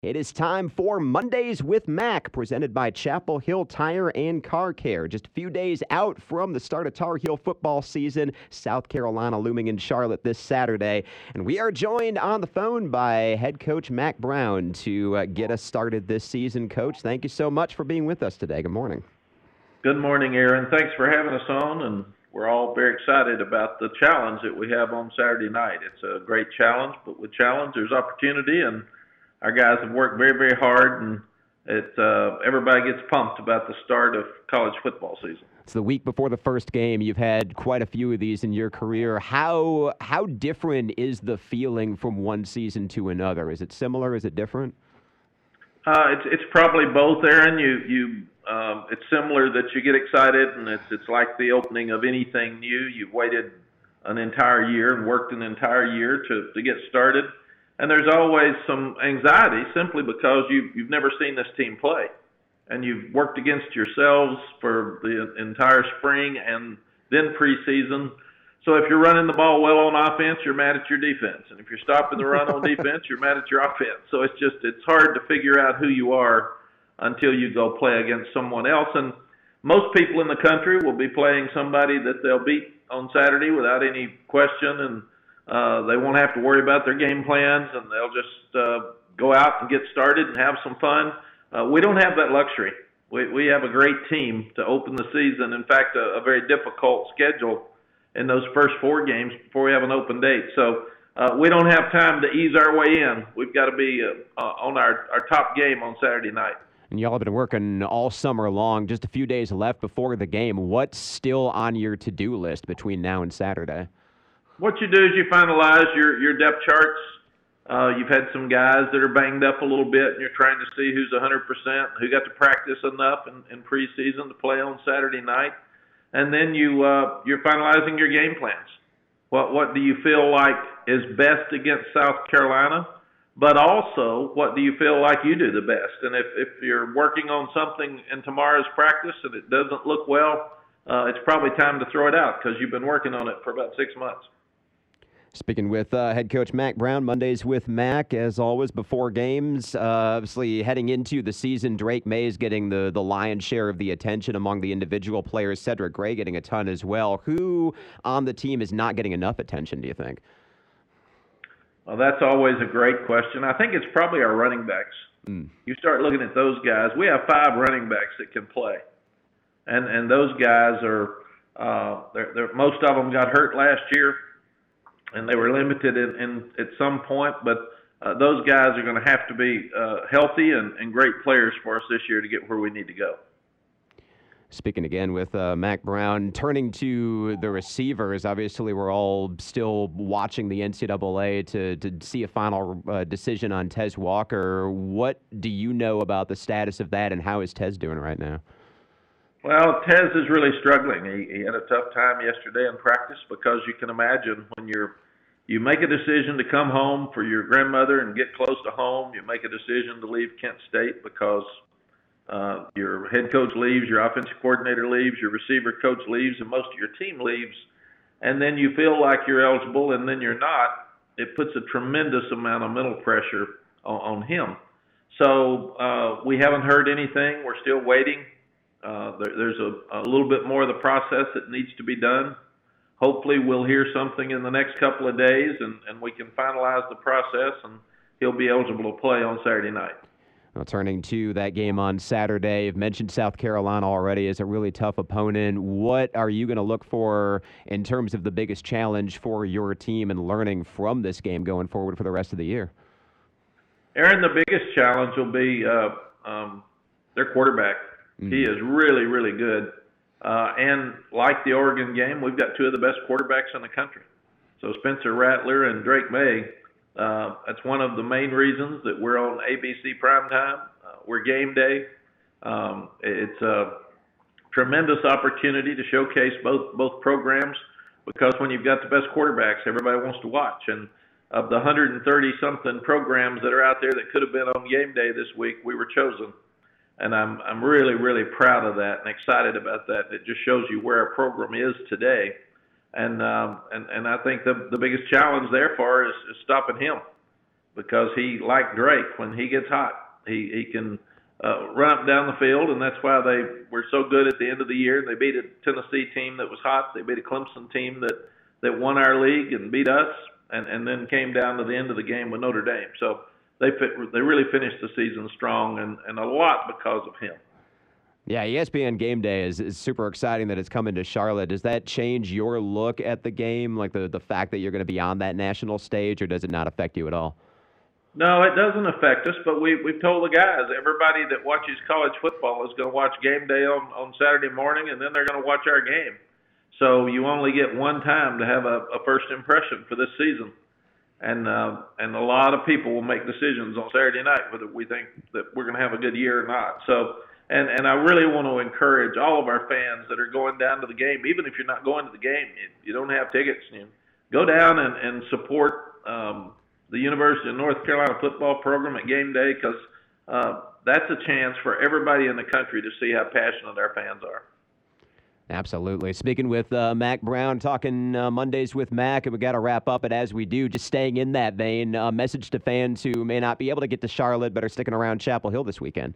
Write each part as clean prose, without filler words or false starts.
It is time for Mondays with Mac, presented by Chapel Hill Tire and Car Care. Just a few days out from the start of Tar Heel football season, South Carolina looming in Charlotte this Saturday. And we are joined on the phone by head coach Mack Brown to get us started this season. Coach, thank you so much for being with us today. Good morning. Good morning, Aaron. Thanks for having us on, and we're all very excited about the challenge that we have on Saturday night. It's a great challenge, but with challenge, there's opportunity, and our guys have worked very, very hard, and everybody gets pumped about the start of college football season. It's the week before the first game. You've had quite a few of these in your career. How different is the feeling from one season to another? Is it similar? Is it different? It's probably both, Aaron. It's similar that you get excited, and it's like the opening of anything new. You've waited an entire year and worked an entire year to get started. And there's always some anxiety simply because you've never seen this team play. And you've worked against yourselves for the entire spring and then preseason. So if you're running the ball well on offense, you're mad at your defense. And if you're stopping the run on defense, you're mad at your offense. So it's hard to figure out who you are until you go play against someone else. And most people in the country will be playing somebody that they'll beat on Saturday without any question, and they won't have to worry about their game plans, and they'll just go out and get started and have some fun. We don't have that luxury. We have a great team to open the season. In fact, a very difficult schedule in those first 4 games before we have an open date. So we don't have time to ease our way in. We've got to be on our top game on Saturday night. And y'all have been working all summer long. Just a few days left before the game. What's still on your to-do list between now and Saturday? What you do is you finalize your depth charts. You've had some guys that are banged up a little bit, and you're trying to see who's 100%, who got to practice enough in preseason to play on Saturday night. And then you're finalizing your game plans. What do you feel like is best against South Carolina? But also, what do you feel like you do the best? And if you're working on something in tomorrow's practice and it doesn't look well, it's probably time to throw it out because you've been working on it for about 6 months. Speaking with head coach Mack Brown, Mondays with Mac, as always, before games. Obviously, heading into the season, Drake May is getting the lion's share of the attention among the individual players. Cedric Gray getting a ton as well. Who on the team is not getting enough attention, do you think? Well, that's always a great question. I think it's probably our running backs. You start looking at those guys. We have 5 running backs that can play. And those guys are most of them got hurt last year, and they were limited at some point. But those guys are going to have to be healthy and great players for us this year to get where we need to go. Speaking again with Mack Brown, turning to the receivers, obviously we're all still watching the NCAA to see a final decision on Tez Walker. What do you know about the status of that, and how is Tez doing right now? Well, Tez is really struggling. He had a tough time yesterday in practice because you can imagine when you make a decision to come home for your grandmother and get close to home, you make a decision to leave Kent State because your head coach leaves, your offensive coordinator leaves, your receiver coach leaves, and most of your team leaves, and then you feel like you're eligible and then you're not. It puts a tremendous amount of mental pressure on him. So we haven't heard anything. We're still waiting. There's a little bit more of the process that needs to be done. Hopefully we'll hear something in the next couple of days, and we can finalize the process, and he'll be eligible to play on Saturday night. Well, turning to that game on Saturday, you've mentioned South Carolina already as a really tough opponent. What are you going to look for in terms of the biggest challenge for your team and learning from this game going forward for the rest of the year? Aaron, the biggest challenge will be their quarterback. He is really, really good. And like the Oregon game, we've got 2 of the best quarterbacks in the country. So Spencer Rattler and Drake May, that's one of the main reasons that we're on ABC primetime. We're game day. It's a tremendous opportunity to showcase both programs because when you've got the best quarterbacks, everybody wants to watch. And of the 130-something programs that are out there that could have been on game day this week, we were chosen. And I'm really, really proud of that and excited about that. It just shows you where our program is today. And I think the biggest challenge there for is stopping him. because he, like Drake, when he gets hot, he can run up and down the field, and that's why they were so good at the end of the year. They beat a Tennessee team that was hot. They beat a Clemson team that won our league and beat us, and then came down to the end of the game with Notre Dame. So they really finished the season strong, and a lot because of him. Yeah, ESPN Game Day is super exciting that it's coming to Charlotte. Does that change your look at the game, like the fact that you're going to be on that national stage, or does it not affect you at all? No, it doesn't affect us, but we've told the guys, everybody that watches college football is going to watch Game Day on Saturday morning, and then they're going to watch our game. So you only get one time to have a first impression for this season. And a lot of people will make decisions on Saturday night whether we think that we're going to have a good year or not. So, and I really want to encourage all of our fans that are going down to the game, even if you're not going to the game, you don't have tickets, go down and support the University of North Carolina football program at Game Day, because that's a chance for everybody in the country to see how passionate our fans are. Absolutely. Speaking with Mack Brown, talking Mondays with Mack, and we got to wrap up. But as we do, just staying in that vein, message to fans who may not be able to get to Charlotte but are sticking around Chapel Hill this weekend.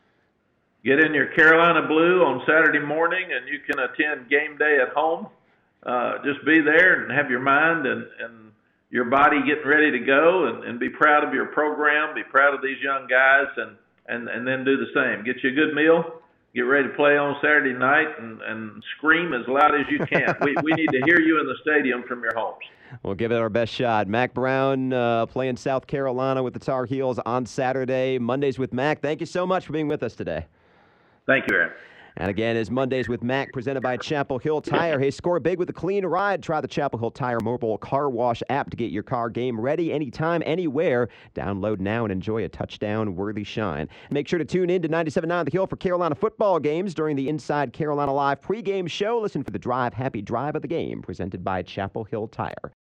Get in your Carolina blue on Saturday morning, and you can attend Game Day at home. Just be there and have your mind and your body getting ready to go, and be proud of your program, be proud of these young guys, and then do the same. Get you a good meal, get ready to play on Saturday night, and scream as loud as you can. We need to hear you in the stadium from your homes. We'll give it our best shot. Mack Brown playing South Carolina with the Tar Heels on Saturday. Mondays with Mack, thank you so much for being with us today. Thank you, Aaron. And again, is Mondays with Mack, presented by Chapel Hill Tire. Hey, score big with a clean ride. Try the Chapel Hill Tire mobile car wash app to get your car game ready anytime, anywhere. Download now and enjoy a touchdown-worthy shine. Make sure to tune in to 97.9 The Hill for Carolina football games during the Inside Carolina Live pregame show. Listen for the Drive Happy Drive of the game, presented by Chapel Hill Tire.